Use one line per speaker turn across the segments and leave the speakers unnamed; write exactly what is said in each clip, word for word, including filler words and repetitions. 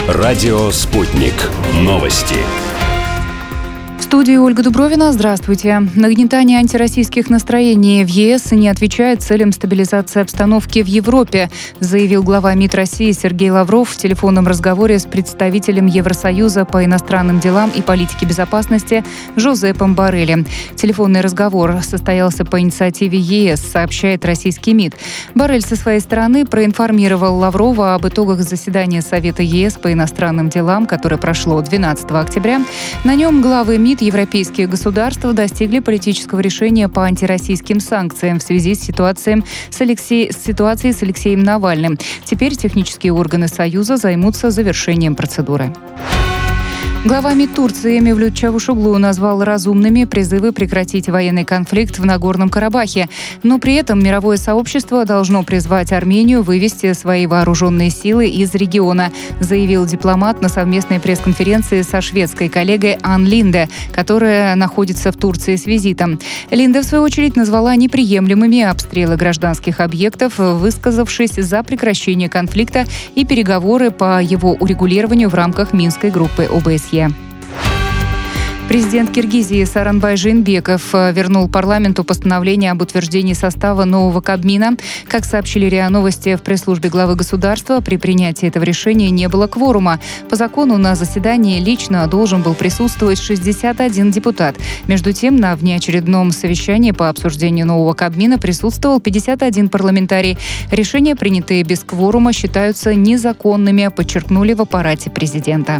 Радио «Спутник». Новости.
В студии Ольга Дубровина. Здравствуйте. Нагнетание антироссийских настроений в ЕС не отвечает целям стабилизации обстановки в Европе, заявил глава МИД России Сергей Лавров в телефонном разговоре с представителем Евросоюза по иностранным делам и политике безопасности Жозепом Боррелли. Телефонный разговор состоялся по инициативе ЕС, сообщает российский МИД. Боррель со своей стороны проинформировал Лаврова об итогах заседания Совета ЕС по иностранным делам, которое прошло двенадцатого октября. На нем главы МИД европейские государства достигли политического решения по антироссийским санкциям в связи с ситуацией с, Алексей... с ситуацией с Алексеем Навальным. Теперь технические органы Союза займутся завершением процедуры. Глава МИД Турции Мевлют Чавушоглу назвал разумными призывы прекратить военный конфликт в Нагорном Карабахе. Но при этом мировое сообщество должно призвать Армению вывести свои вооруженные силы из региона, заявил дипломат на совместной пресс-конференции со шведской коллегой Ан Линде, которая находится в Турции с визитом. Линде, в свою очередь, назвала неприемлемыми обстрелы гражданских объектов, высказавшись за прекращение конфликта и переговоры по его урегулированию в рамках Минской группы О Бэ С Е. Президент Киргизии Сооронбай Жээнбеков вернул парламенту постановление об утверждении состава нового Кабмина. Как сообщили РИА Новости в пресс-службе главы государства, при принятии этого решения не было кворума. По закону на заседании лично должен был присутствовать шестьдесят один депутат. Между тем, на внеочередном совещании по обсуждению нового Кабмина присутствовал пятьдесят один парламентарий. Решения, принятые без кворума, считаются незаконными, подчеркнули в аппарате президента.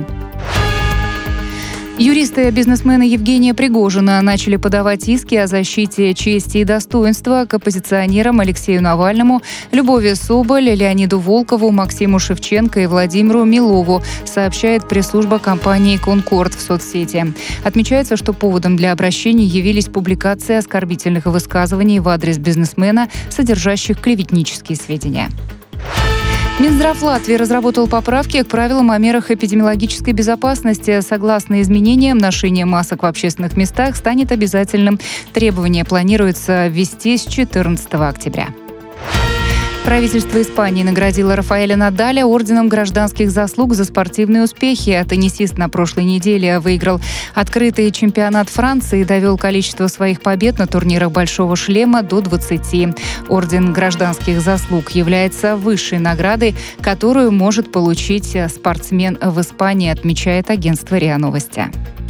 Юристы бизнесмена Евгения Пригожина начали подавать иски о защите чести и достоинства к оппозиционерам Алексею Навальному, Любови Соболь, Леониду Волкову, Максиму Шевченко и Владимиру Милову, сообщает пресс-служба компании «Конкорд» в соцсети. Отмечается, что поводом для обращений явились публикации оскорбительных высказываний в адрес бизнесмена, содержащих клеветнические сведения. Минздрав Латвии разработал поправки к правилам о мерах эпидемиологической безопасности. Согласно изменениям, ношение масок в общественных местах станет обязательным. Требования планируется ввести с четырнадцатого октября. Правительство Испании наградило Рафаэля Надаля орденом гражданских заслуг за спортивные успехи. А теннисист на прошлой неделе выиграл открытый чемпионат Франции и довел количество своих побед на турнирах «Большого шлема» до двадцати. Орден гражданских заслуг является высшей наградой, которую может получить спортсмен в Испании, отмечает агентство РИА Новости.